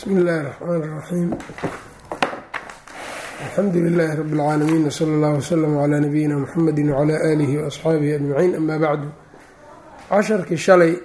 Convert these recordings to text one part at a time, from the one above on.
bsmi illaahi الرxmaan الraxiim alxamdu lilaahi rabi اlcaalamiin wsala اllahu wslama calaa nabiyina muxamedi wcalaa aalihi waasxaabihi ajmaciin ama bacdu casharkii shalay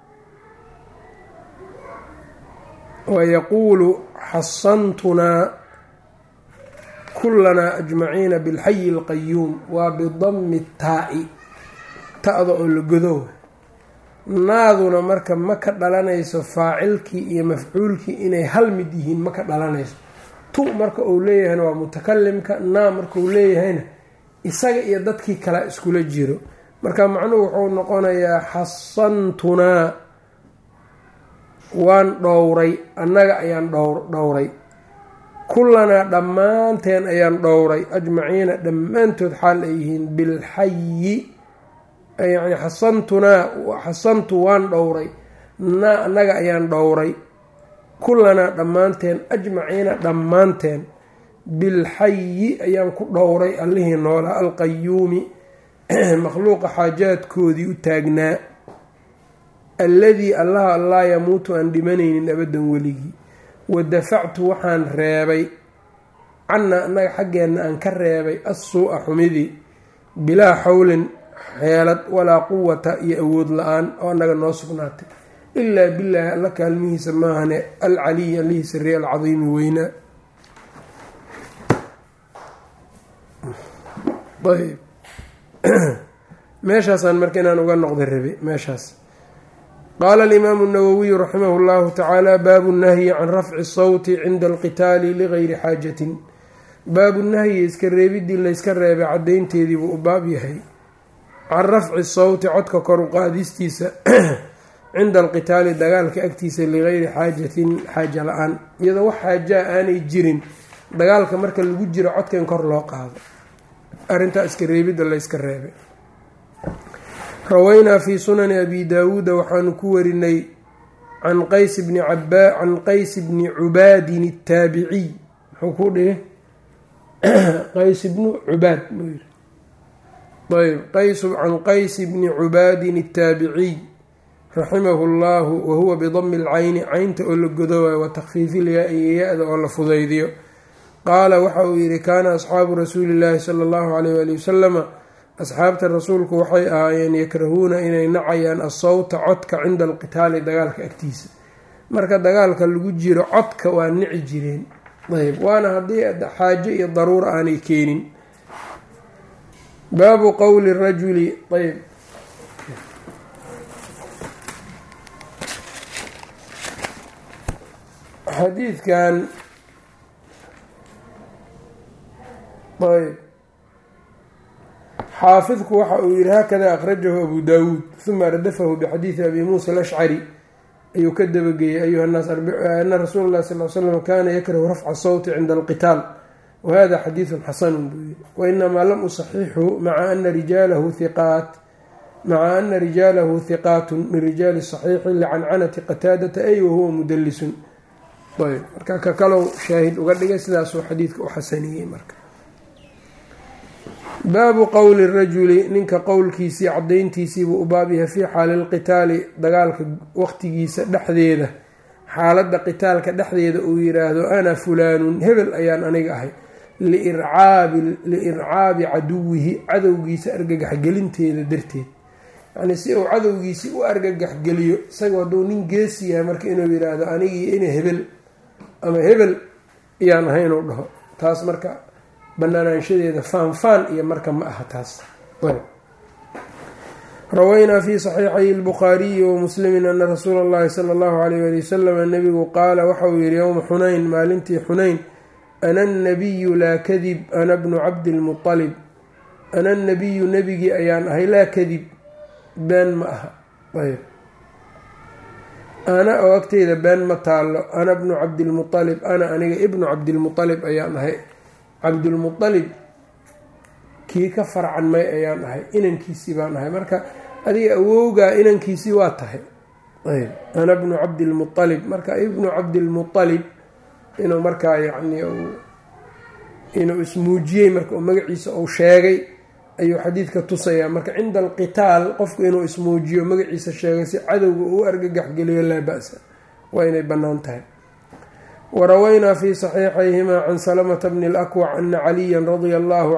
wayaquulu xasantunaa kulanaa ajmaciina bilxayi اlqayuum waa bidami taa'i ta-da oo la godo naaduna marka ma ka dhalanayso faacilkii iyo mafcuulkii inay hal mid yihiin ma ka dhalanayso. tu marka uu leeyahayna waa mutakalimka, naa marka uu leeyahayna isaga iyo dadkii kale iskula jiro. marka macnuhu wuxuu noqonayaa xasantunaa waan dhowray, annaga ayaan dhowray, kulanaa dhammaanteen ayaan dhowray, ajmaciina dhammaantood xaal ay yihiin bilxayi yani xasantu waan dhowray, naa annaga ayaan dhowray, kulanaa dhammaanteen, ajmaciina dhammaanteen, bilxayi ayaan ku dhowray allihii noolaa alqayuumi makhluuqa xaajaadkoodii u taagnaa, alladii allaha laa yamuutu aan dhimanaynin abadan weligii. wadafactu waxaan reebay cannaa annaga xaggeenna aan ka reebay assuu'a xumidii bilaa xawlin xeelad walaa quwata iyo awood la-aan oo annaga noo sugnaatay ilaa billaahi alla kaalmihiisa maahane alcaliyi allihii sarreeye alcadiimi weynaa. ayb meeshaasaan marka inaan uga noqda rabe meeshaas. qaala alimaamu nawowiyu raximah llahu tacaala baabu nahyi can rafci sawti cinda alqitaali ligayri xaajatin. baabu nahyi iska reebidii layska reebay caddaynteediibuu u baab yahay can rafci sawti codka kor u qaadistiisa cinda alqitaali dagaalka agtiisa ligayri xaajatin xaaja la-aan, iyadoo wax xaajaa aanay jirin dagaalka marka lagu jiro codka in kor loo qaado. arrintaa iska reebidda layska reebay. rawaynaa fii sunani abi daawuuda waxaanu ku warinay can qays bni cubaadin الtaabiciy. muxuu ku dhihi qays bnu cubaad can qays bni cubaadin الtaabiciy raximahu اllahu wahuwa bidami اlcayni, caynta oo la godowaayo wa takfiifi ilyaa iyo ya-da oo la fudaydiyo. qaala waxa uu yihi kaana asxaabu rasuuli llaahi sala اllahu alayh wali wasalama, asxaabta rasuulku waxay ahaayeen yakrahuuna inay nacayaan asawta codka cinda alqitaali dagaalka agtiisa. marka dagaalka lagu jiro codka waa nici jireen. ayb waana haddii xaajo iyo daruura aanay keenin. baabu qowli rajuli. ayb xadiidkan ayb xaafidku waxa uu yihi haakada akhrajahu abu daawuud uma radafahu bixadiidi abi muusa alashcari ayuu ka dabageeyey ayuha nnaas ana rasuula llahi sal l slam kaana yakrahu rafca sawti cinda alqitaal wahada xadiidun xasanun buu yihi wainamaa lam usaxixhu maca ana rijaalahu hiqaatun min rijaali saxiixi licancanati qataadata ay wahuwa mudalisun. ayb marka ka kalow shaahid uga dhigay sidaasuu xadiidka u xasaniyey. marka baabu qowli rajuli, ninka qowlkiisii cadayntiisiibuu u baab yahay fii xaali lqitaali dagaalka waqtigiisa dhexdeeda, xaaladda qitaalka dhexdeeda uu yiraahdo ana fulaanun hebel ayaan aniga ahay, liircaabi caduwihi cadowgiisa argagaxgelinteeda darteed. yacnii si uu cadowgiisii u argagaxgeliyo isagoo hadduu nin geesi yahay marka inuu yiraahdo anigii ina hebel ama hebel ayaan ahay inuu dhaho, taas marka banaanaanshadeeda faanfaan iyo marka ma aha taas. rawaynaa fii saxiixay lbukhaariyi wa muslimin ana rasuula allahi sala allahu alayh ali wasalam nabigu qaala waxa uu yihi yowma xunayn, maalintii xunayn, ana nabiyu laa kadib ana bnu cabdilmualib, ana nabiyu nebigii ayaan ahay laa kadib been ma aha. ayb ana oo agteyda been ma taallo, ana bnu cabdilmualib, ana aniga ibnu cabdilmualib ayaan ahay, cabdulmualib kii ka farcanmay ayaan ahay, inankiisii baan ahay. marka adiga awowgaa inankiisii waa tahay. ayb ana bnu cabdilmualib, marka ibnu cabdilmualib inuu markaa yacni inuu ismuujiyey marka uu magaciisa uu sheegay ayuu xadiidka tusayaa. marka cinda alqitaal qofku inuu ismuujiyo magaciisa sheegay si cadowga uu argagax geliyo laa ba-sa, waa inay bannaan tahay. warawaynaa fi saxiixayhimaa can salamata bni اlakwac ana caliya radia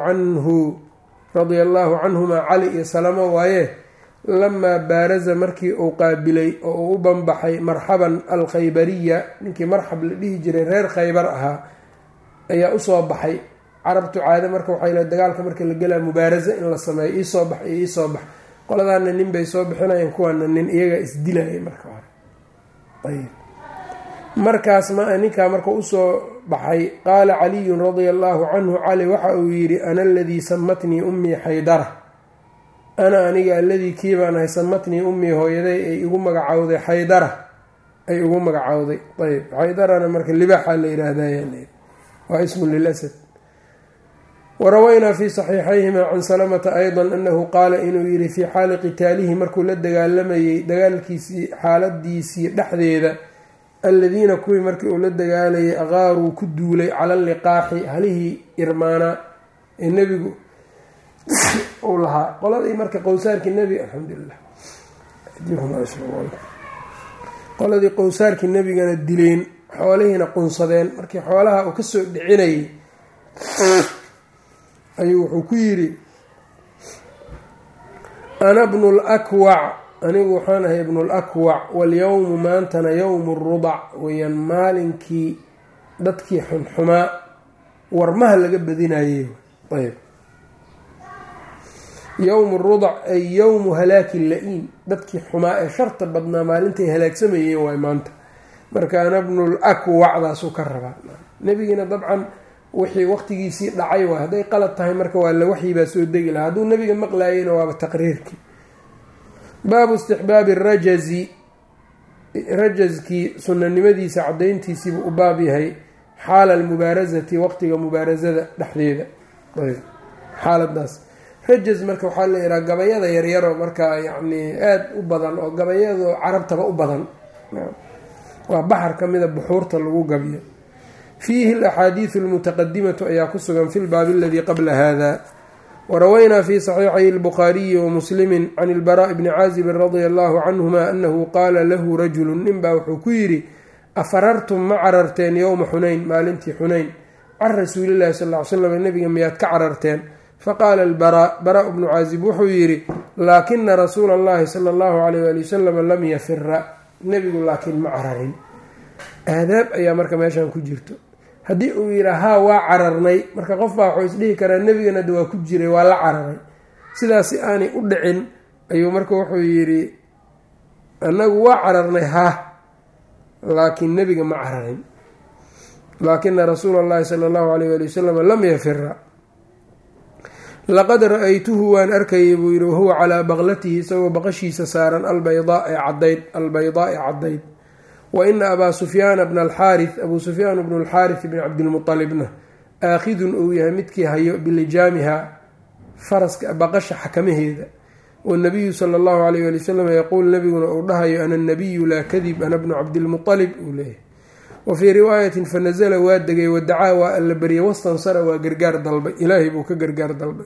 allaahu canhumaa cali iyo salamo waaye lamaa baaraza markii uu qaabilay oo uu u banbaxay marxaban alkhaybariya ninkii marxab la dhihi jiray reer khaybar ahaa ayaa usoo baxay. carabtu caado marka waxay le dagaalka marka la gelaa mubaaraso in la sameeyo iisoo bax iyo iisoo bax, qoladaana nin bay soo bixinayeen, kuwaana nin, iyagaa isdilayay marka hore. ayb markaas ninkaa marka usoo baxay qaala caliyun radia allaahu canhu, cali waxa uu yidhi ana aladii samatnii ummii xaydara, ana aniga aladii kii baan ahay samatnii ummii hooyaday ay igu magacowday xaydara ay igu magacowday. ayb xaydarana marka libaaxa la yidhaahday waa ismun lilasad. warawaynaa fi saxiixayhima can salamata ayضa anahu qaala inuu yihi fii xaali qitaalihi markuu la dagaalamayey dagaalkiisii xaaladiisii dhexdeeda, aladiina kuwii markii uu la dagaalayay aqaaruu ku duulay cala liqaaxi halihii irmaanaa ee nebigu uu lahaa. qoladii marka qowsaarkii nebiga alxamdulilah qoladii qowsaarkii nebigana dileen, xoolihiina qunsadeen. markii xoolaha uu kasoo dhicinayay ayuu wuxuu ku yidhi ana bnu lakwac, anigu waxaan ahay ibnu lakwac, walyowmu maantana yowmu rudac weyaan maalinkii dadkii xunxumaa warmaha laga badinayey. ayb yowmu rudac ay yowmu halaaki la-iin, dadkii xumaa ee sharta badnaa maalintay halaagsamayeen waay maanta. marka ana bnu lakwacdaasuu ka rabaa. nebigiina dabcan wixii waqtigiisii dhacay waay, hadday qalad tahay marka waa la waxyibaa soo degi lahaa, hadduu nebiga maqlaayeyna waaba taqriirkii. baabu istixbaabi rajazi, rajazkii sunanimadiisa cadayntiisiibuu u baab yahay xaala almubaarasati, waqtiga mubaarasada dhexdeeda. xaaladaas rajaz marka waxaa la yidhaha gabayada yaryaroo markaa yacni aada u badan oo gabayadoo carabtaba u badan, waa baxar ka mida buxuurta lagu gabiyo. fiihi alaxaadiidu almutaqadimatu ayaa ku sugan fi lbaabi aladii qabla hada. warawaynaa fi saxiixay albukhaariyi wamuslimi can ilbaraa'i bni caazibin radia allahu canhuma anahu qaala lahu rajulu, ninbaa wuxuu ku yidhi afarartum ma cararteen yowma xunayn, maalintii xunayn, can rasuulillahi sal ly slam, nebiga miyaad ka cararteen? faqaala albaraa bnu caazib wuxuu yidhi laakina rasuula allahi sala allahu alayh ali wasalam lam yafira, nebigu laakiin ma cararin. aadaab ayaa marka meeshan ku jirto. haddii uu yidhaa haa waa cararnay, marka qof baa wuxuu isdhihi karaa nebigan hadda waa ku jiray, waa la cararay. sidaasi aanay u dhicin ayuu marka wuxuu yidhi annagu waa cararnay haa, laakiin nebiga ma cararin. laakina rasuula allahi sala allahu alayh ali wasalam lam yafira. laqad ra-aytuhu waan arkayay buu yidhi wahuwa calaa baqlatihi, isagoo baqashiisa saaran albaydaa ee caddayd. wa ina abaa sufyaana bna alxaarith, abuu sufyaan bnu alxaarith bni cabdilmualibna aakhidun uu yahay midkii hayo bilijaamiha faraska baqasha xakamaheeda. wanabiyu sala allahu alayh ali wasalam yaquul, nabiguna uu dhahayo ana nabiyu laa kadib ana bnu cabdilmualib uu leeyahay. wa fii riwaayatin fanazala waa degay, wadacaa waa alla baryay, wastansara waa gargaar dalbay, ilaahay buu ka gargaar dalbay.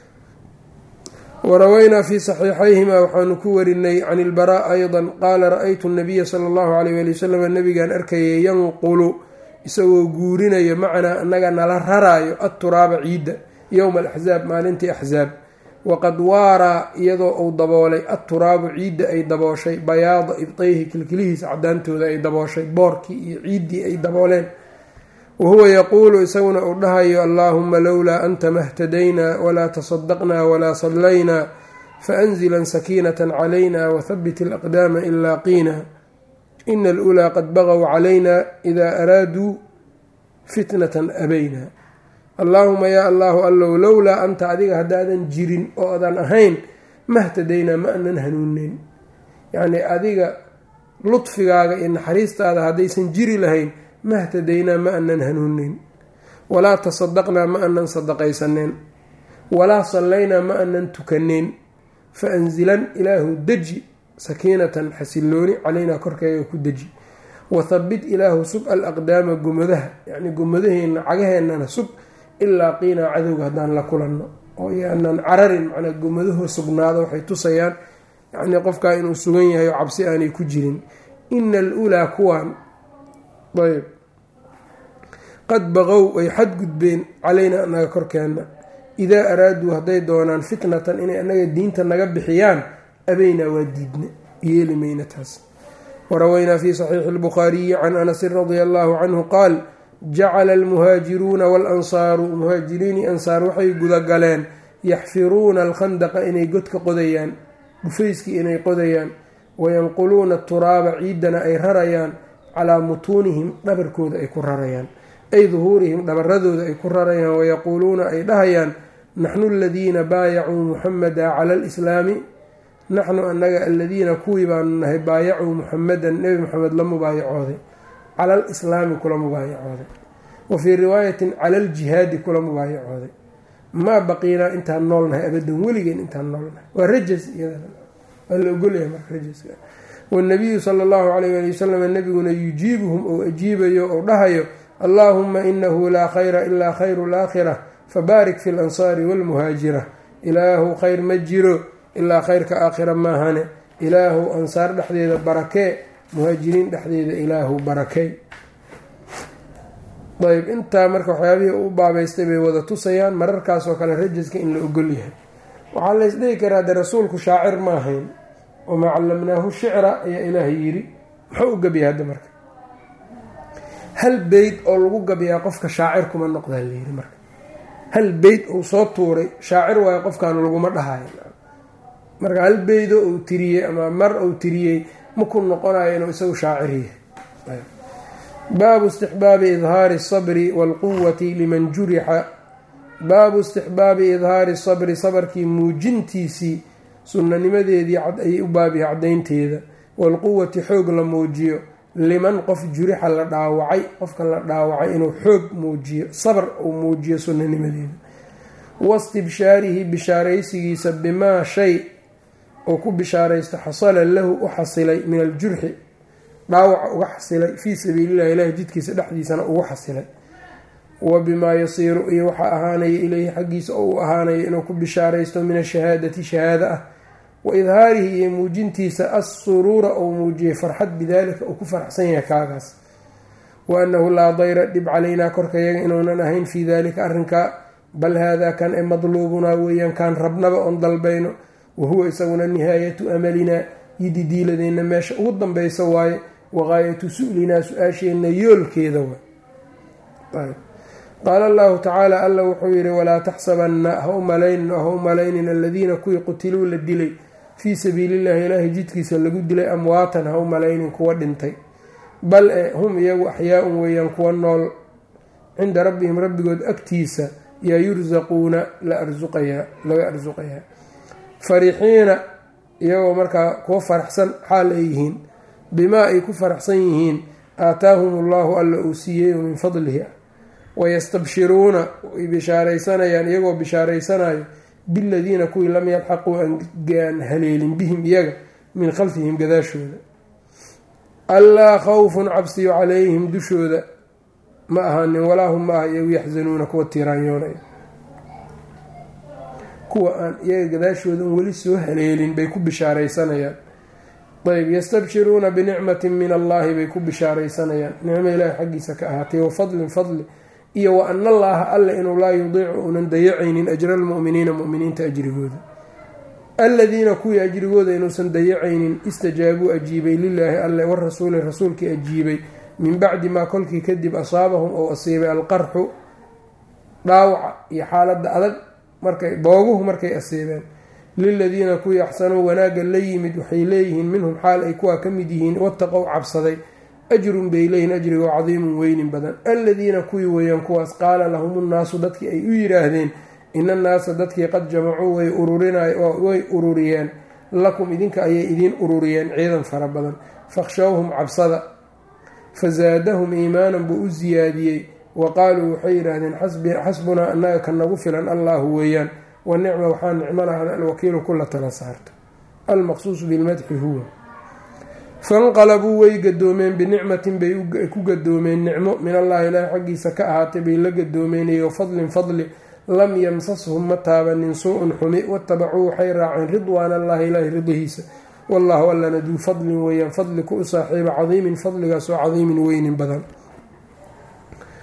warawaynaa fi saxiixayhima waxaanu ku warinay can ilbaraa ayضa qaala ra-aytu nabiya sala allahu alayh ali wasalam, nabigaan arkayay yanqulu isagoo guurinayo macanaa annaga nala raraayo aturaaba ciidda yowma alaxzaab, maalintii axzaab. waqad waaraa iyadoo uu daboolay atturaabu ciidda ay dabooshay bayaada ibtayhi, kilkilihiisa cadaantooda ay dabooshay, boorkii iyo ciiddii ay dabooleen. wahuwa yaquulu isaguna uu dhahayo allaahuma lowlaa anta mahtadaynaa walaa tasadaqnaa walaa sallaynaa faanzilan sakiinatan calayna wathabit alaqdaama in laaqiina ina alulaa qad bagaw calayna idaa araaduu fitnatan abayna. allaahuma yaa allahu allow lowlaa anta adiga haddaadan jirin oo adan ahayn mahtadaynaa ma anan hanuuneyn, yacnii adiga ludfigaaga iyo naxariistaada haddaysan jiri lahayn mahtadaynaa ma anan hanuuneyn, walaa tasadaqnaa ma anan sadaqaysaneen, walaa sallaynaa ma anan tukaneyn. fa anzilan ilaahu deji sakiinatan xasilooni calaynaa korkeega ku deji, wathabbit ilaahu sug alaqdaama gomadaha, yacnii gomadaheenna cagaheennana sug, ilaa qiinaa cadowga haddaan la kulanno oo yaanaan cararin, macnaa gomadaho sugnaado waxay tusayaan yacnii qofkaa inuu sugan yahay oo cabsi aanay ku jirin. ina alulaa kuwaan ayb qad baqow way xadgudbeen calaynaa annaga korkeenna idaa araaduu hadday doonaan fitnatan inay annaga diinta naga bixiyaan abaynaa waa diidne yeeli mayna taas. warawaynaa fii saxiixi albukhaariyi can anasin radia allaahu canhu qaal jacala almuhaajiruuna waalansaaru muhaajiriini ansaar waxay gudagaleen yaxfiruuna alkhandaqa inay godka qodayaan, dhufayskii inay qodayaan, wayanquluuna turaaba ciidana ay rarayaan calaa mutuunihim dhabarkooda ay ku rarayaan, ay duhuurihim dhabaradooda ay ku rarayaan, wayaquuluuna ay dhahayaan naxnu aladiina baayacuu muxamada cala alislaami, naxnu annaga aladiina kuwii baanu nahay baayacuu muxamadan nebi moxamed la mubaayacooday, cala alislaami kula mubaayacooday, wa fii riwaayatin cala aljihaadi kula mubaayacooday, maa baqiinaa intaan noolnahay abadan weligeen intaan noolnahay. waa rajas waa la ogolyahay marka rajaska. wanabiyu sala allahu calayh waali wasalam nebiguna yujiibuhum ou ajiibayo ou dhahayo allaahuma inahu laa khayra ilaa khayru laakhira fabaarik fi lansaari waalmuhaajira, ilaahu khayr ma jiro ilaa khayrka aakhira maahane, ilaahu ansaar dhexdeeda barakee, muhaajiriin dhexdeeda ilaahu barakey. ayb intaa marka waxyaabihii u baabaystay bay wada tusayaan mararkaasoo kale rajaska in la ogol yahay. waxaa laysdhihi karaa de rasuulku shaacir ma ahayn, wamaa callamnaahu shicra ayaa ilaahay yidhi, muxuu u gabiyaa hadda marka hal beyd oo lagu gabiyaa qofka shaacir kuma noqdaa layidhi. marka hal beyd uu soo tuuray shaacir waayo qofkaanu laguma dhahayo. marka hal beydo uu tiriyey ama mar uu tiriyey maku noqonayo inuu isagu shaacir yahay. baabu istixbaabi idhaari sabri waalquwati liman jurixa, baabu istixbaabi idhaari sabri sabarkii muujintiisii sunnanimadeedii ayay u baabiya caddaynteeda, waalquwati xoog la muujiyo, liman qof jurixa la dhaawacay, qofka la dhaawacay inuu xoog muujiyo, sabr uu muujiyo sunnanimadeeda, wastibshaarihi bishaaraysigiisa bimaa shay oo ku bishaaraysta xasala lahu u xasilay min aljurxi dhaawaca uga xasilay fii sabiilillahi ilaahi jidkiisa dhexdiisana ugu xasilay, wa bimaa yasiiru iyo waxaa ahaanaya ileyhi xaggiisa oo uu ahaanaya inuu ku bishaaraysto min ashahaadati shahaada ah, wa idhaarihi iyo muujintiisa assuruura ou muujiyay farxad bidaalika uu ku faraxsan yahay kaagaas, wa annahu laa dayra dhib calaynaa korkayaga inuunan ahayn fii daalika arrinkaa, bal haadaa kan ee madluubunaa weeyaan kaan rabnaba oon dalbayno, wahuwa isaguna nihaayatu amalinaa yididiiladeenna meesha ugu danbaysa waaye, waqaayatu su-linaa su-aasheenna yoolkeeda waay. qaala allahu tacaala alla wuxuu yidhi walaa taxsabanna ha u malaynin aladiina kuwii qutiluu la dilay fii sabiilillahi ilaahi jidkiisa lagu dilay amwaatan ha u malaynin kuwa dhintay, bal hum iyagu axyaa-un weeyaan kuwa nool, cinda rabbihim rabbigood agtiisa yaa yursaquuna laga arsuqayaa, farixiina iyagoo markaa kuwa faraxsan xaal ay yihiin, bimaa ay ku faraxsan yihiin aataahum allahu alla uu siiyey min fadlihi, wayastabshiruuna way bishaaraysanayaan iyagoo bishaaraysanayo biladiina kuwii lam yalxaquu aan haleelin bihim iyaga min khalfihim gadaashooda, allaa khawfun cabsiyo calayhim dushooda ma ahaanin, walaa hum ma aha iyagu yaxzanuuna kuwa tiiraanyoonaya, kuwa aan iyaga gadaashooda un weli soo haleelin bay ku bishaaraysanayaan. ayb yastabshiruuna binicmatin min allaahi bay ku bishaaraysanayaan, nicmo ilaahi xaggiisa ka ahaatay, wa fadlin fadli, iyo wa ana allaaha alle inuu laa yudiicu uunan dayacaynin ajra almu'miniina mu'miniinta ajrigooda, aladiina kuwii ajrigooda inuusan dayacaynin istajaabuu ajiibay lilaahi alle warasuuli rasuulkii ajiibay, min bacdi maa kolkii kadib asaabahum ou asiibay alqarxu dhaawaca iyo xaaladda adag booguhu markay asiibeen, liladiina kuwii axsanuu wanaagga la yimid waxay leeyihiin minhum xaal ay kuwaa ka mid yihiin wataqow cabsaday ajrun bay leeyihin ajrigoo cadiimun weynin badan, aladiina kuwii weeyaan kuwaas qaala lahum nnaasu dadkii ay u yidhaahdeen ina annaasa dadkii qad jamacuu way ururiyeen lakum idinka ayay idiin ururiyeen ciidan fara badan, fakhshawhum cabsada, fazaadahum iimaanan buu u siyaadiyey, wa qaaluu waxay yidhaahdeen xasbunaa annaga ka nagu filan allaahu weeyaan, wa nicma waxaa nicmo lahan alwakiilu kula tala saarto, almaqsuusu bilmadxi huwa. fanqalabuu way gadoomeen binicmatin bay ku gadoomeen nicmo min allaahi ilaahi xaggiisa ka ahaatay bay la gadoomeenayo fadlin fadli, lam yamsashum ma taabanin suu-un xumi, watabacuu waxay raaceen ridwaan allaahi ilaahi ridihiisa, wallaahu allana duu fadlin weeyaan fadli ku u saaxiiba cadiimin fadligaasoo cadiimin weynin badan.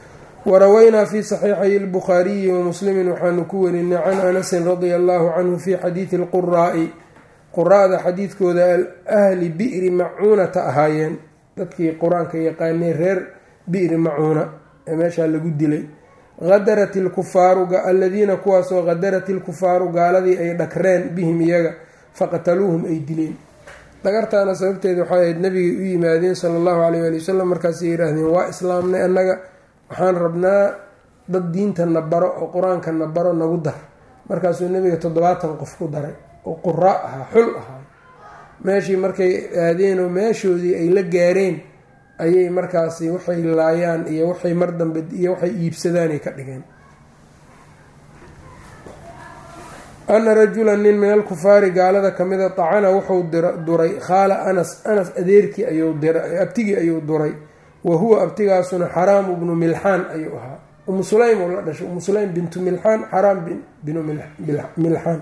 warawaynaa fi saxiixay albukhaariyi wamuslimi waxaanu ku warinay can anasin radia allahu canhu fi xadiidi lquraa'i quraa'da xadiidkooda ahli bi'ri macuunata ahaayeen dadkii qur-aanka yaqaanay reer bi'ri macuuna ee meeshaa lagu dilay hadarat ilkufaaru aladiina kuwaasoo hadarat ilkufaaru gaaladii ay dhakreen bihim iyaga faqataluuhum ay dileen. dhagartaana sababteeda waxay ahayd nabigay u yimaadeen sala allahu caleyh waali wasalam markaasay yidhaahdeen waa islaamnay annaga waxaan rabnaa dad diintana baro oo qur-aankana baro nagu dar. markaasuu nabiga 70 qof ku daray oo quraa ahaa xul ahaa. meeshii markay aadeenoo meeshoodii ay la gaareen ayay markaasi waxay laayaan iyo waxay mar dambe iyo waxay iibsadaanay ka dhigeen. ana rajulan nin min alkufaari gaalada kamida tacana wuxuu duray khaala anas adeerkii ayuu diray abtigii ayuu duray wa huwa abtigaasuna xaraam bnu milxaan ayuu ahaa. umu sulaym oo la dhashay umu sulaym bintu milxaan xaraam binu milxaan.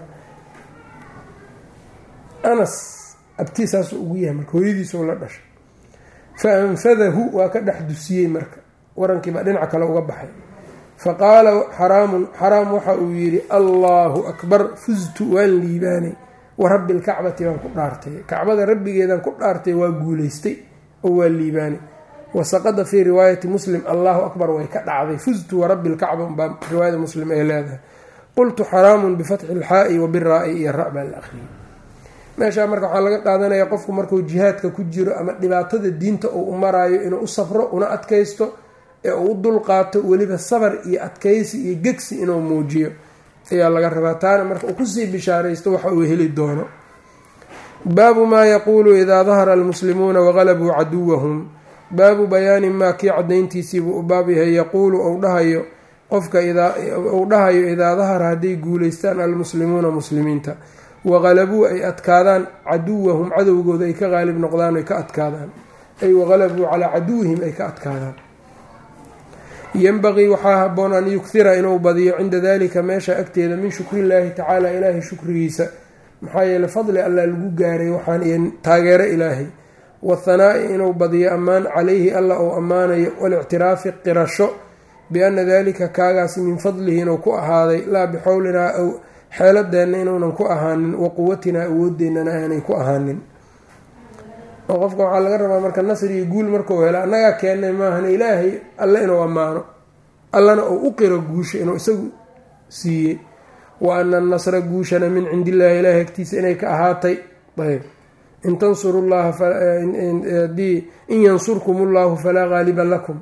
anas abtiisaasu ugu yahay marka hooyadiisoo la dhashay. fa anfadahu waa ka dhex dusiyey marka warankiibaa dhinaca kale uga baxay. faqaala xaraam waxa uu yidhi allaahu akbar fuztu waan liibaanay wa rabbi lkacbati baan ku dhaartay kacbada rabbigeedaan ku dhaartay waa guulaystay oo waa liibaanay. wasaqada fii riwaayati muslim allahu akbar way ka dhacday fuztu warabbi lkacba baa riwaayada muslim ay leedahay. qultu xaraamun bifatxi ilxaa'i wa biraa-i iyo ra baa la akhriyay. meeshaa marka waxaa laga qaadanayaa qofku markuu jihaadka ku jiro ama dhibaatada diinta uu u maraayo inuu u safro una adkaysto ee uu u dulqaato weliba sabar iyo adkaysi iyo gegsi inuu muujiyo ayaa laga rabaa. taana marka uu kusii bishaaraysto waxa uu heli doono. baabu maa yaquulu idaa dahara almuslimuuna waqalabuu caduwahum. baabu bayaani maa kii cadayntiisiibuu u baab yahay yaquulu ou dhahayo qofka uu dhahayo idaa dahara hadday guulaystaan almuslimuuna muslimiinta waqalabuu ay adkaadaan caduwahum cadowgooda ay ka qaalib noqdaan ay ka adkaadaan ay waqalabuu calaa caduwihim ay ka adkaadaan. yenbaqii waxaa haboon an yukhira inuu badiyo cinda dalika meesha agteeda min shukrillaahi tacaala ilaahay shukrigiisa maxaa yeele fadli alla lagu gaaray waxaan iyo taageero ilaahay. wathanaa'i inuu badiyo ammaan calayhi alla ou ammaanayo walictiraafi qirasho biana dalika kaagaasi min fadlihi inuu ku ahaaday laa bixowlinaa aw xeeladeenna inuunan ku ahaanin wa quwatinaa awoodeennana aanay ku ahaanin. oo qofka waxaa laga rabaa marka nasri iyo guul markuu helo annagaa keennay maahan ilaahay alle inuu ammaano allana uu u qiro guusha inuu isagu siiyey. wa ana nasra guushana min cindi illaahi ilaahi agtiisa inay ka ahaatay. ayb in tansuru llaha in yansurkum ullahu falaa qaaliba lakum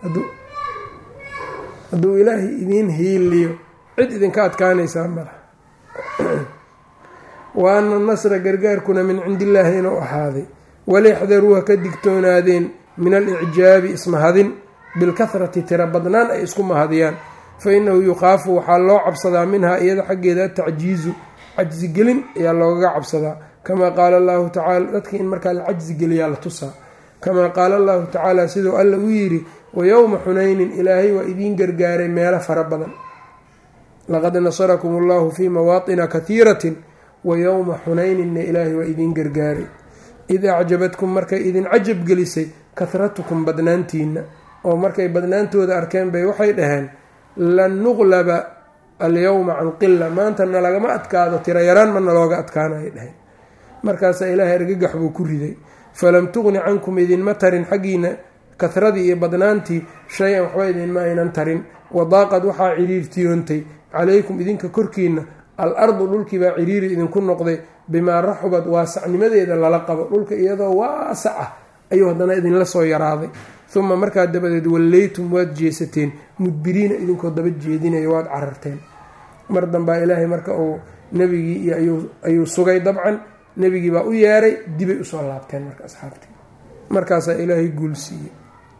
hadduu ilaahay idiin hiiliyo cid idinka adkaanaysaa mala. wa ana nasra gargaarkuna min cindi illaahi inuu ahaaday. walixdaruuha ka digtoonaadeen min alicjaabi ismahadin bilkahrati tira badnaan ay isku mahadiyaan. fa inahu yukhaafu waxaa loo cabsadaa minhaa iyada xaggeeda atacjiizu cajsigelin ayaa loogaga cabsadaa. kamaa qaala allahu tacaala dadka in markaa la cajsigeliyaa la tusaa. kamaa qaala allahu tacaala siduu alla u yidhi wayowma xunaynin ilaahay waa idiin gargaaray meelo fara badan. laqad nasarakum allahu fii mawaatina kathiiratin wayowma xunayninna ilaahay waa idiin gargaaray. id acjabadkum markay idin cajab gelisay kahratukum badnaantiina oo markay badnaantooda arkeen bay waxay dhaheen lan nuqlaba alyowma can qila maanta nalagama adkaado tira yaraan ma nalooga adkaanay dhaheen. markaasaa ilaahay argagax buu ku riday. falam tuqni cankum idinma tarin xaggiina kahradii iyo badnaantii shay-an waxba idinma aynan tarin. wadaaqad waxaa ciriirtiyoontay calaykum idinka korkiina al ardu dhulkii baa ciriiri idinku noqday bimaa raxubad waasacnimadeeda lala qabo dhulka iyadoo waasac ah ayuu haddana idinla soo yaraaday. uma markaa dabadeed wallaytum waad jeesateen mudbiriina idinkoo daba jeedinaya waad cararteen. mar dambaa ilaahay marka uu nebigii ayuu sugay dabcan nebigii baa u yeeray dibay usoo laabteen marka asxaabtii markaasaa ilaahay guul siiyey.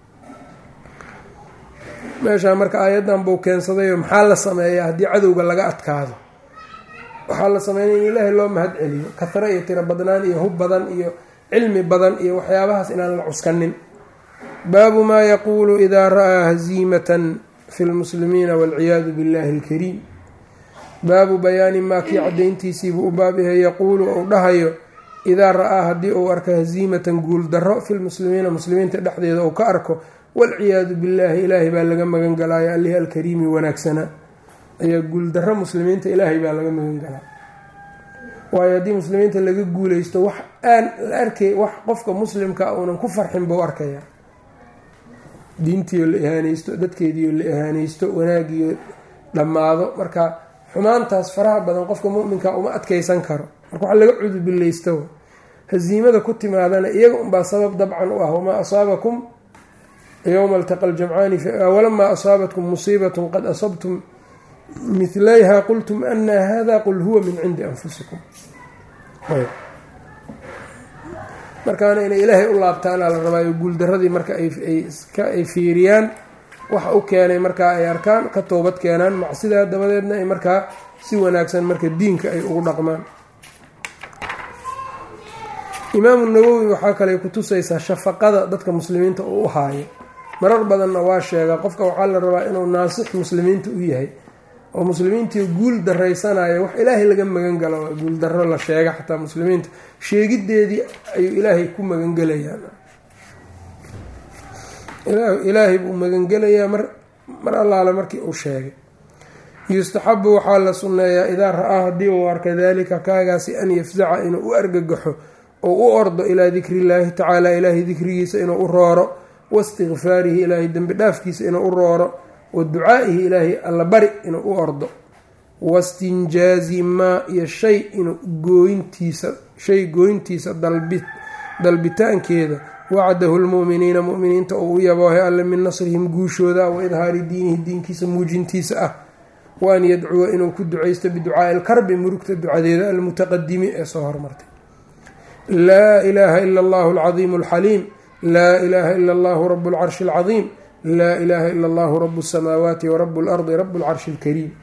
meeshaa marka aayaddan buu keensadayo maxaa la sameeyaa haddii cadowga laga adkaado. waxaa la sameynaya in ilaahay loo mahad celiyo kahro iyo tiro badnaan iyo hub badan iyo cilmi badan iyo waxyaabahaas inaan la cuskanin. baabu maa yaquulu idaa ra'aa haziimatan fi lmuslimiina waalciyaadu billahi alkariim. baabu bayaani maa kii cadayntiisiibuu u baab yahay yaquulu ou dhahayo idaa ra-aa haddii uu arko haziimatan guul darro filmuslimiina muslimiinta dhexdeeda uu ka arko walciyaadu billaahi ilaahay baa laga magan galaya alihi alkariimi wanaagsanaa ayaa guuldarro muslimiinta ilaahay baa laga magan galaa. waayo haddii muslimiinta laga guuleysto wax aan la arkay, wax qofka muslimka uunan ku farxin buu arkayaa, diintiio la ihaaneysto, dadkeediio la ihaaneysto, wanaagiyo dhammaado. marka xumaantaas faraha badan qofka muminka uma adkeysan karo, marka wax laga cudubileysto. hasiimada ku timaadana iyaga unbaa sabab dabcan u ah. wamaa asaabakum yowma altaqa ljamcaani walamaa asaabatkum musiibatun qad asabtum midlayha qultum ana hada qul huwa min cindi anfusikum. markaana inay ilaahay u laabtaana la rabaayo guuldaradii marka ay fiiriyaan waxa u keenay markaa ay arkaan, ka toobad keenaan macsidaa dabadeedna ay markaa si wanaagsan marka diinka ay ugu dhaqmaan. imaamu nawowi waxaa kale kutusaysaa shafaqada dadka muslimiinta uu u haayo. marar badanna waa sheega qofka waxaa la rabaa inuu naasix muslimiinta u yahay, oo muslimiintii guul daraysanayo wax ilaahay laga magan galo. guul daro la sheega xataa muslimiinta sheegideedii ayuu ilaahay ku magangelayaa. ilaahay buu magangelayaa mar allaale markii uu sheegay. yustaxabu waxaa la sunneeyaa idaa ra-aa haddii uu arka daalika kaagaasi an yafzaca inuu u argagaxo oo u ordo ilaa dikri illaahi tacaala ilaahay dikrigiisa inuu u rooro, waistikfaarihi ilaahay dembi dhaafkiisa inuu u rooro, wa ducaa'ihi ilaahay alla bari inuu u ordo, wastinjaazi maa iyo shay gooyntiisa dalbitaankeeda wacadahu lmu'miniina mu'miniinta oo u yaboohay alle min nasrihim guushooda, wa idhaari diinihi diinkiisa muujintiisa ah, wa an yadcuwa inuu ku ducaysto biducaa'i alkarbi murugta ducadeeda almutaqadimi ee soo hormartay. laa ilaaha ila allahu alcadiimu alxaliim, laa ilaaha ila allahu rabu lcarshi alcadiim, laa ilaaha ila allahu rabu اsamaawaati warabu اlardi rabu lcarshi اlkariim.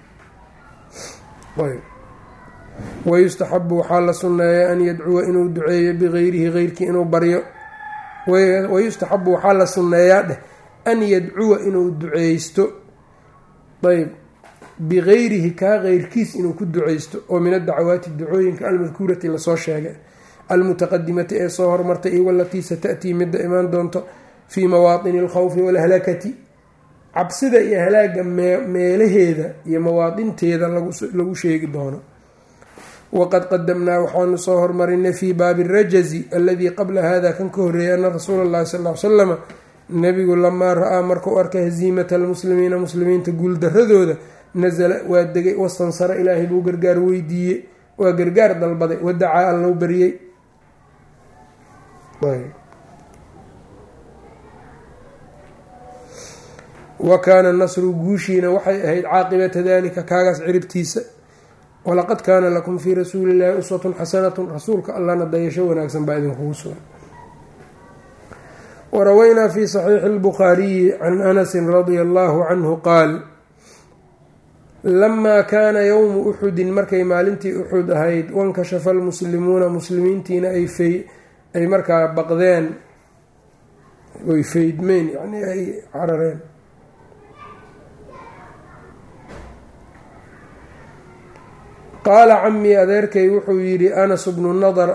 wayustaxabu waxaa la sunneeya an yadcuwa inuu duceeyo bigayrihi geyrkii inuu baryo. wayustaxabu waxaa la sunneeyaa dheh an yadcuwa inuu duceysto ayb bigayrihi kaa geyrkiis inuu ku duceysto oo min adacwaati ducooyinka almadkuurati lasoo sheegay almutaqadimati ee soo hormartay iyo walatii sata'tii midda imaan doonto fii mawaatini alkhawfi walhalakati, cabsida iyo halaaga meelaheeda iyo mawaadinteeda lagu sheegi doono. waqad qadamnaa waxaanu soo hormarinay fii baabi rajazi aladii qabla hada kan ka horreeyay ana rasuula allahi sal l slama nabigu lamaa ra-aa markuu arkay haziimata almuslimiina muslimiinta guuldaradooda nasala waa degay, wastansara ilaahay buu gargaar weydiiyey, waa gargaar dalbaday, wadacaa allow baryey. wa kaana nasru guushiina waxay ahayd caaqibata dalika kaagaas ciribtiisa. walaqad kaana lakum fii rasuuli illaahi uswatun xasanatun, rasuulka allana dayasho wanaagsan baa idinkugu sugan. warawaynaa fi saxiixi اlbukhaariyi can anasin radia allahu canhu qaal lamaa kaana yowmu uxudin markay maalintii uxud ahayd, wankashafa almuslimuuna muslimiintiina ay markaa baqdeen, way faydmeen, yani ay carareen. qaala camii adeerkay wuxuu yidhi anas bnu nadr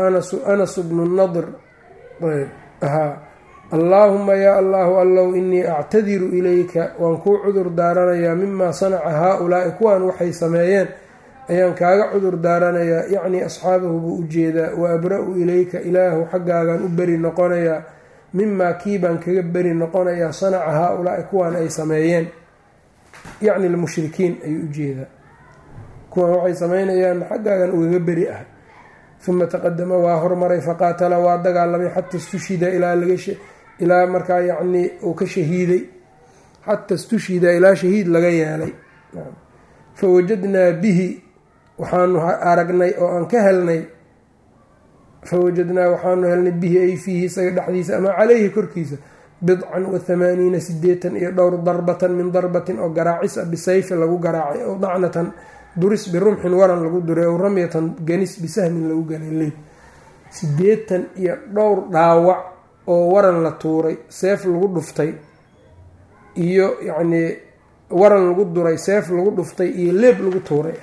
ahaa allaahuma yaa allahu allow inii actadiru ilayka, waan kuu cudur daaranayaa mimaa sanaca haa-ulaa'i kuwaan waxay sameeyeen ayaan kaaga cudur daaranayaa, yacnii asxaabahu buu ujeedaa. wa abra-u ilayka ilaahu xaggaagaan u beri noqonayaa mimaa kii baan kaga beri noqonayaa sanaca haa-ulaa'i kuwaan ay sameeyeen, yacni lmushrikiin ayuu ujeedaa, kuwaan waxay sameynayaan xaggaagan ugaga beri ah. uma taqadama waa hormaray faqaatala waa dagaalamay xata istushhida ilaa markaa yacnii uu ka shahiiday, xata istushhida ilaa shahiid laga yeelay. fawajadnaa bihi waxaanu aragnay oo aan ka helnay, fawajadnaa waxaanu helnay bihi ay fiihi isaga dhexdiisa ama caleyhi korkiisa 89 sideetan iyo dhowr darbatan min darbatin oo garaacis a bisayfi lagu garaacay, ow dacnatan duris birumxin waran lagu duray, ow ramyatan ganis bisahmin lagu ganay leyd. 80 iyo dhowr dhaawac oo waran la tuuray, seef lagu dhuftay, iyo yacnii waran lagu duray, seef lagu dhuftay iyo leeb lagu tuuray.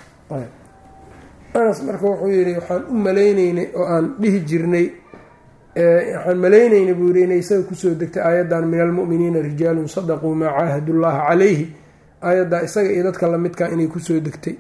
anas marka wuxuu yidhi waxaan u maleyneynay oo aan dhihi jirnay waxaan malaynayna buu yiri inay isaga kusoo degtay aayaddan min almu'miniina rijaalun sadaquu maa caahadu llaha calayhi, aayaddaa isaga iyo dadka lamidkaa inay kusoo degtay.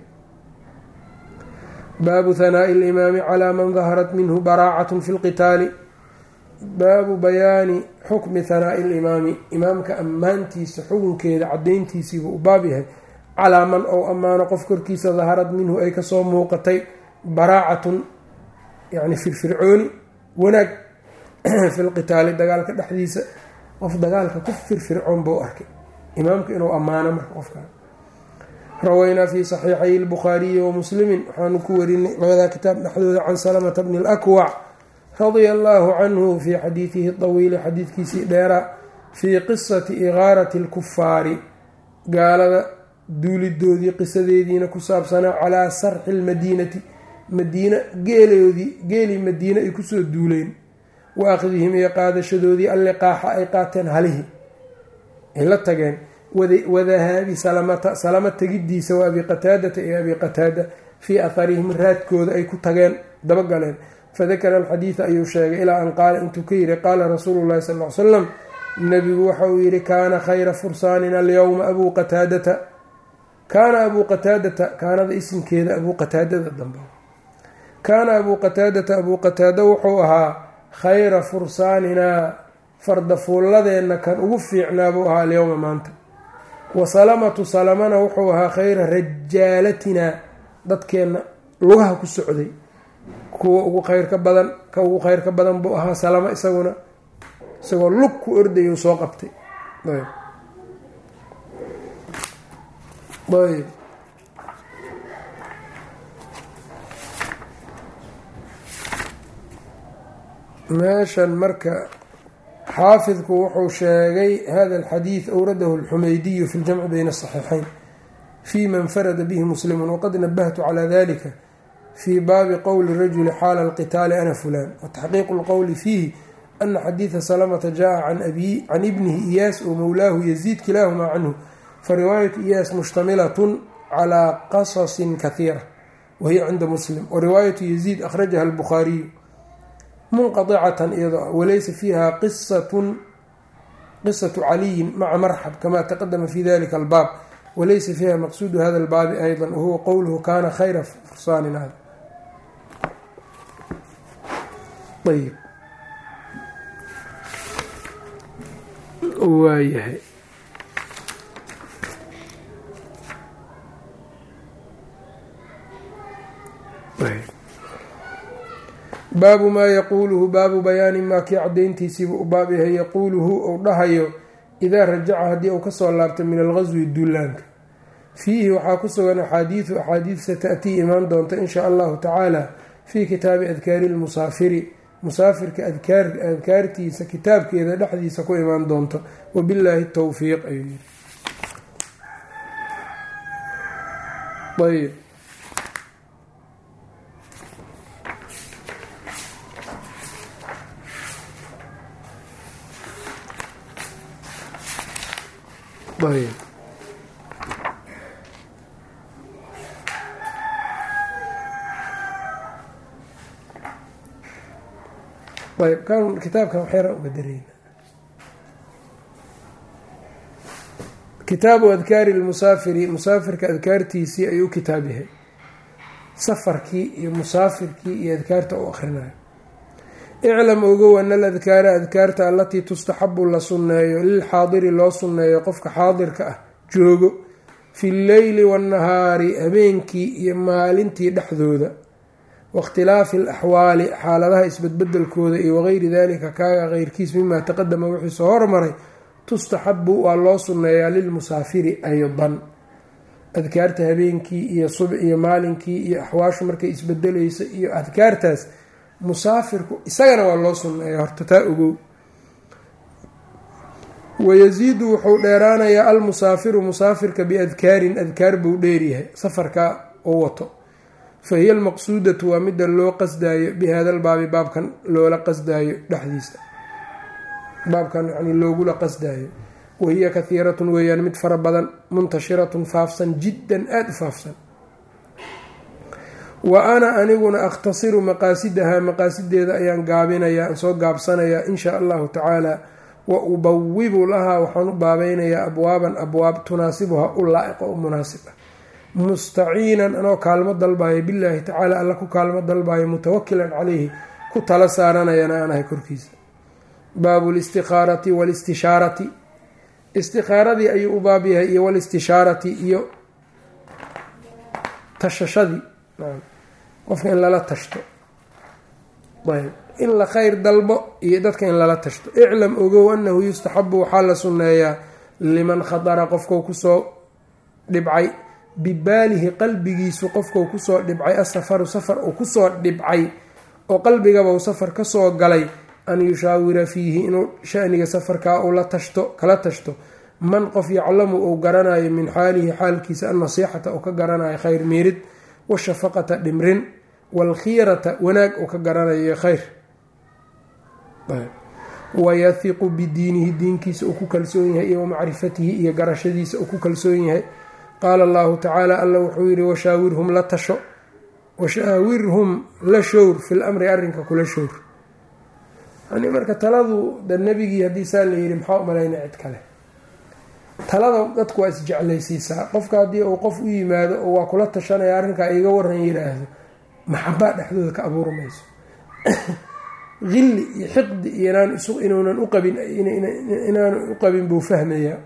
baabu hanaa'i alimaami calaa man daharat minhu baraacatun fi lqitaali. baabu bayaani xukmi hanaa'i alimaami, imaamka ammaantiisa xukunkeeda cadayntiisiibuu u baab yahay. calaa man ou ammaano qof korkiisa daharad minhu ay kasoo muuqatay baraacatun yani firfircooni wanaag fi lqitaali, dagaalka dhexdiisa qof dagaalka ku firfircoon buu arkay, imaamka inuu ammaano marka qofkaa. rawaynaa fi saxiixay lbukhaariyi wa muslimin, waxaanu ku warinay labadaa kitaab dhexdooda can salamata bni lakwac radia allaahu canhu fii xadiidihi tawiili, xadiidkiisii dheeraa, fii qisati igaarati lkufaari, gaalada duulidoodii qisadeediina ku saabsanaa, calaa sarxi lmadiinati, madiina geelii madiine ay kusoo duuleen, wa akhdihim iyo qaadashadoodii alliqaaxa ay qaateen halihii ay la tageen, wadahaabi salama tegidiisa wa abi qataadata iyo abi qataada fii aharihim raadkooda ay ku tageen dabagaleen. fadakara alxadiida ayuu sheegay ilaa an qaala intuu ka yidhi qaala rasuulu llahi sal ly slam, nabigu waxa uu yidhi kaana khayra fursaanina alyowma abuu qataadata. kaana abuu qataadata, kaanada isimkeeda abuu qataadada dambe, kaana abuu qataadata, abuu qataada wuxuu ahaa khayra fursaaninaa, fardafuulladeenna kan ugu fiicnaa buu ahaa alyowma maanta. wa salamatu, salamana wuxuu ahaa khayra rajaalatinaa, dadkeenna lugaha ku socday kuwa ugu khayrka badan, ka ugu khayrka badan buu ahaa salama, isaguna isagoo lug ku ordayuu soo qabtay. ayb meeshan marka xaafidku wuxuu sheegay hada alxadiid awradahu alxumaydiyu fi ljamci bayna asaxiixayn fii man farada bihi muslimun, waqad nabahtu calaa dalika fii baabi qowli rajuli xaala alqitaali ana fulaan, wataxqiiqu lqowli fiihi ana xadiida salamata jaa can ibnihi iyaas oo mowlaahu yaziid kilaahumaa canhu, fariwaayatu iyaas mushtamilatun calaa qasasin kahiira wahiya cinda muslim, wariwaayatu yaziid akhrajaha albukhaariyu munqaicatan iyadoo walaysa fiiha qisatu caliyin maca marxab kama taqadama fi dalika albaab, walaysa fiiha maqsuudu hada albaabi ayضa wahuwa qowluhu kana khayra fursaanin. ayb waayahay baabu maa yaquuluhu, baabu bayaani maa kii cadayntiisiibuu u baab yahay, yaquuluhu ou dhahayo idaa rajaca haddii uu kasoo laabtay min alghaswi duulaanka. fiihi waxaa ku sugan axaadiidu, axaadiid sata'tii imaan doonta in shaa allahu tacaala fii kitaabi adkaari lmusaafiri, musaafirka adkaartiisa kitaabkeeda dhexdiisa ku imaan doonto. wabillaahi towfiiq ayuu yiri. ayb ayb kan kitaabkan waxyara uga dareyna kitaabu adkaari lmusaafiri, musaafirka adkaartiisii ayuu kitaab yahay, safarkii iyo musaafirkii iyo adkaarta u akhrinayo. iclam ogow ana aladkaara adkaarta allatii tustaxabu la sunneeyo lilxaadiri loo sunneeyo qofka xaadirka ah joogo, fi lleyli waannahaari, habeenkii iyo maalintii dhexdooda, waاkhtilaafi alaxwaali, xaaladaha isbedbedelkooda, iyo wagayri dalika kaaga keyrkiis mimaa taqadama wixii soo hormaray, tustaxabu waa loo sunneeyaa lilmusaafiri aydan. adkaarta habeenkii iyo maalinkii iyo axwaashu markay isbedelaysa iyo adkaartaas musaafirku isagana waa loo sunneeya, horta taa ogow. wayasiidu wuxuu dheeraanayaa almusaafiru, musaafirka biadkaarin, adkaar buu dheeryahay safarka oo wato. fa hiya almaqsuudatu waa midda loo qasdaayo bihada albaabi, baabkan loola qasdaayo dhexdiisa, baabkan yani loogula qasdaayo. wahiya kahiiratun weeyaan mid fara badan, muntashiratun faafsan, jiddan aada u faafsan. wa ana aniguna akhtasiru maqaasidahaa maqaasideeda ayaan gaabinayaa aan soo gaabsanayaa in shaa allahu tacaala wa ubawibu lahaa waxaan u baabaynayaa abwaaban abwaab tunaasibuha u laa-iqo u munaasib ah mustaciinan anoo kaalmo dalbayo billaahi tacaala alla ku kaalmo dalbayo mutawakilan calayhi ku tala saaranayana aan ahay korkiisa. baabu listiqaarati walistishaarati istiqaaradii ayuu u baab yahay iyo walistishaarati iyo tashashadii qofka in lala tashto ayb in la khayr dalbo iyo dadka in lala tashto. iclam ogow annahu yustaxabu waxaa la sunneeyaa liman khadara qofkau kusoo dhibcay bibaalihi qalbigiisu qofkau kusoo dhibcay asafaru safar uu kusoo dhibcay oo qalbigaba uu safar kasoo galay an yushaawira fiihi inuu shaniga safarkaa uu kala tashto man qof yaclamu uu garanayo min xaalihi xaalkiisa annasiixata uu ka garanayo khayr miirid washafaqata dhimrin waalkhiirata wanaag uu ka garanayo khayr wayahiqu bidiinihi diinkiisa uu ku kalsoon yahay iyo wamacrifatihi iyo garashadiisa uu ku kalsoon yahay. qaala allahu tacaala alla wuxuu yihi washaawirhum la tasho washaawirhum la showr fil amri arrinka kula showr. yani marka taladu da nebigii haddii saa la yihi maxaa umalayna cid kale talada dadku waa isjeclaysiisaa. qofka haddii uu qof u yimaado oo waa kula tashanaya arrinkaa iga waran yiraahdo maxabaa dhexdooda ka abuurmayso hilli iyo xiqdi iyo inaanu u qabin buu fahmayaa.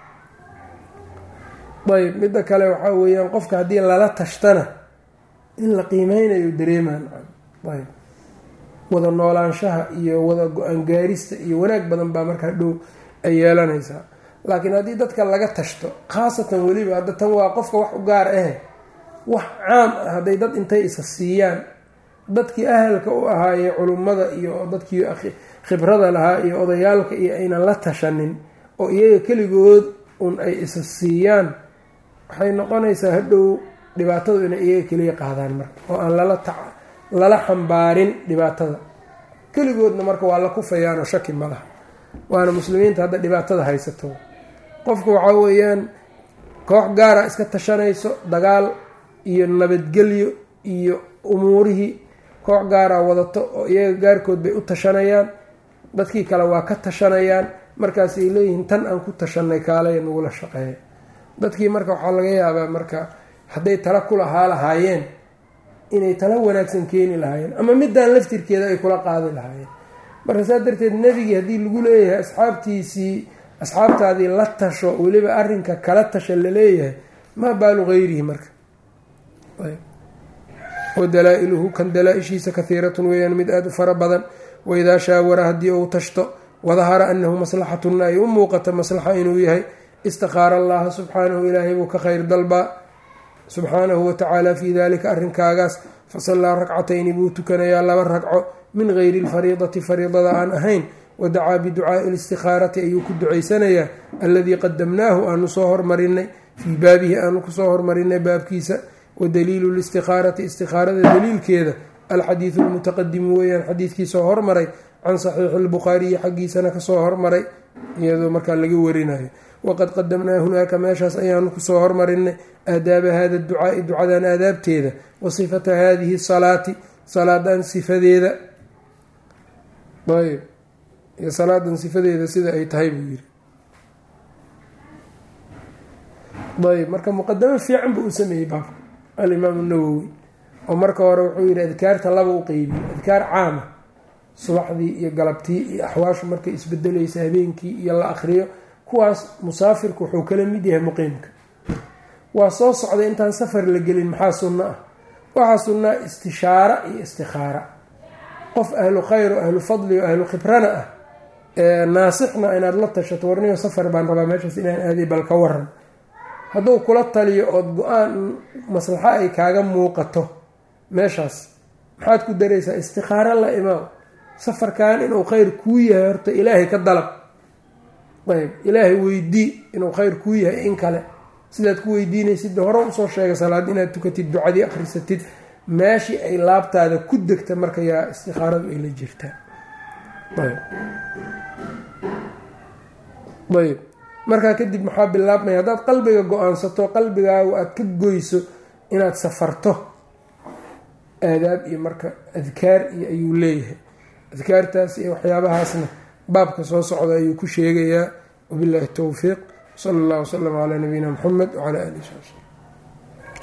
ayb midda kale waxaa weeyaan qofka haddii lala tashtana in la qiimeynayo dareemaan ayb wada noolaanshaha iyo wada go-aan gaarista iyo wanaag badan baa markaa dhow ay yeelanaysaa. laakiin haddii dadka laga tashto khaasatan weliba hadda tan waa qofka wax u gaar ah wax caam ah hadday dad intay isa siiyaan dadkii ahalka u ahaayee culummada iyo dadkii khibrada lahaa iyo odayaalka iyo aynan la tashanin oo iyaga keligood un ay isa siiyaan waxay noqonaysaa hadhow dhibaatadu inay iyaga keliya qaadaan marka oo aan lala xambaarin dhibaatada keligoodna marka waa la kufayaanoo shaki ma laha. waana muslimiinta hadda dhibaatada haysato qofku waxaa weeyaan koox gaara iska tashanayso dagaal iyo nabadgelyo iyo umuurihii koox gaara wadato oo iyaga gaarkood bay u tashanayaan dadkii kale waa ka tashanayaan markaasay leeyihiin tan aan ku tashanay kaalaya nagula shaqeeya. dadkii marka waxaa laga yaabaa marka hadday tala kulahaa lahaayeen inay tala wanaagsan keeni lahaayeen ama midaan laftirkeeda ay kula qaadi lahaayeen. marka saa darteed nebigii haddii lagu leeyahay asxaabtaadii la tasho weliba arrinka kala tasha laleeyahay maa baalu gayrihi marka. wa dalaa-iluhu kan dalaa-ishiisa kahiiratun weeyaan mid aada u fara badan. waidaa shaawara haddii uu tashto wadahara annahu maslaxatun ay u muuqato maslaxa inuu yahay istikhaara allaha subxaanahu ilaahay buu ka khayr dalbaa subxaanahu watacaala fii dalika arrinkaagaas fasallaa rakcatayni buu tukanayaa 2 ragco min gayri lfariidati fariidada aan ahayn wadacaa biducaai listikhaarati ayuu ku ducaysanayaa alladii qadamnaahu aanu soo hormarinay fii baabihi aanu kusoo hormarinay baabkiisa. wadaliilu listikhaarati istikhaarada daliilkeeda alxadiidu lmutaqadimu weeyaan xadiidkii soo hormaray can saxiixi lbukhaariyi xaggiisana kasoo hormaray iyadoo markaa laga warinayo. waqad qadamnaa hunaaka meeshaas ayaanu kusoo hormarinay aadaaba hada ducaai ducadan aadaabteeda wa sifata hadihi salaati salaadan sifadeeda ayb iyo salaadan sifadeeda sida ay tahay buu yiri. ayb marka muqadamo fiican buu u sameeyey baabka alimaamu nawowi oo marka hore wuxuu yihi adkaarta laba u qeybiyo adkaar caama subaxdii iyo galabtii iyo axwaashu markay isbedelaysa habeenkii iyo la akriyo kuwaas musaafirku wuxuu kala mid yahay muqiimka. waa soo socday intaan safar la gelin maxaa sunno ah waxaa sunnaa istishaara iyo istikhaara. qof ahlu khayr oo ahlu fadli oo ahlu khibrana ah naasixna inaad la tashato warniyo safar baan rabaa meeshaas inaan aaday bal ka waran hadduu kula taliyo ood go-aan maslaxo ay kaaga muuqato meeshaas maxaad ku daraysaa istikhaaro la imaam safarkan inuu khayr kuu yahay horta ilaahay ka dalab ayb ilaahay weydii inuu khayr kuu yahay in kale sidaad ku weydiinaysid hore usoo sheegay salaad inaad tukatid ducadii akhrisatid meeshii ay laabtaada ku degta marka yaa istikhaaradu ay la jirtaa. ayb markaa kadib maxaa bilaabmaya haddaad qalbiga go-aansato qalbigaagu aada ka goyso inaad safarto aadaab iyo marka adkaar iyo ayuu leeyahay. adkaartaas iyo waxyaabahaasna baabka soo socda ayuu ku sheegayaa. wabillahi towfiiq. sala allah wasalam calaa nabiyina muxamed wacalaa alihi w saxbi.